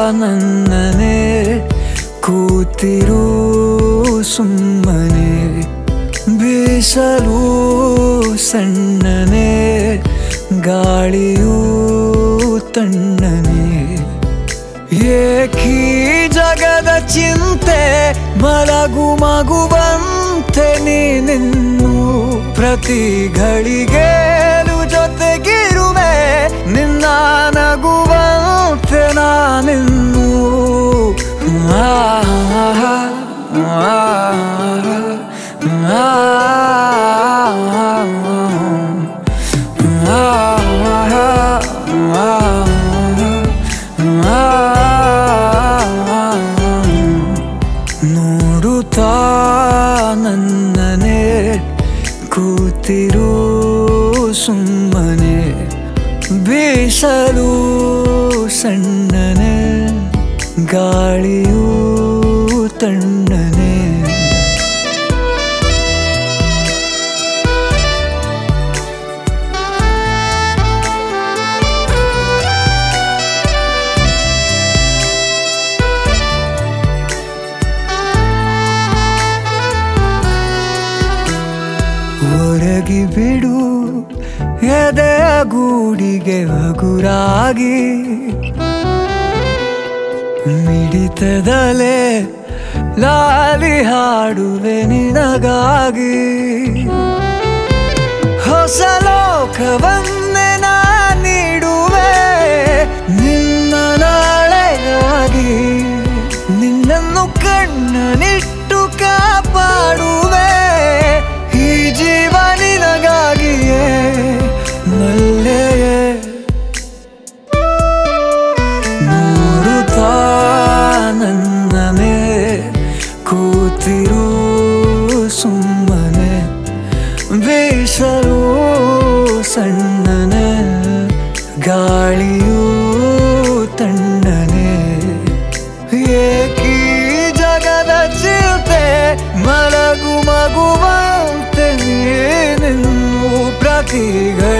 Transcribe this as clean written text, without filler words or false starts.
ನನ್ನನೆ ಕೂತಿರು ಸುಮ್ಮನೆ ಬೀಸಲು ಸಣ್ಣನೆ ಗಾಳಿಯೂ ತಣ್ಣನೆ ಏಕೀ ಜಗದ ಚಿಂತೆ ಮಲಗು ಮಗುವಂತೆ ನೀನಿನ್ನು ಪ್ರತಿ ಘಳಿಗೆಲು ಜೊತೆಗಿರುವೆ ನಿನ್ನ ನಗುವಂತೆ ನಾನಿನ್ನು ನೋಡುತ್ತಾ ನನ್ನನೆ ಕೂತಿರು ಸುಮ್ಮನೆ ಬೀಸಲು ಸಣ್ಣನೆ ಗಾಳಿಯೂ ತಣ್ಣನೆ ಹೊರಗಿ ಬಿಡು ಎದೆಯ ಗೂಡಿಗೆ ಹಗುರಾಗಿ ಮಿಡಿತದಲೆ ಲಾಲಿ ಹಾಡುವೆ ನಿನಗಾಗಿ ಹೊಸ ಲೋಕವನ್ನೇ ನಾ ನೀಡುವೆ ನಿನ್ನ ನಾಳೆಯಾಗಿ ನಿನ್ನನ್ನು ಕಣ್ಣನಿಟ್ಟು ಕಾಪಾಡುವೆ ಈ ಜೀವ ನಿನಗಾಗಿಯೇ ಮಲ್ಲೆಯೇ ನೋಡುತ್ತಾ ನನ್ನನೆ ಕೂತಿರು ಸುಮ್ಮನೆ ಬೀಸಲು ಸಣ್ಣನೆ ಗಾಳಿಯೂ ತಣ್ಣನೆ ಏಕೀ ಜಗದ ಚಿಂತೆ ಮಲಗು ಮಗುವಂತೆ ನೀನಿನ್ನು ಪ್ರತಿ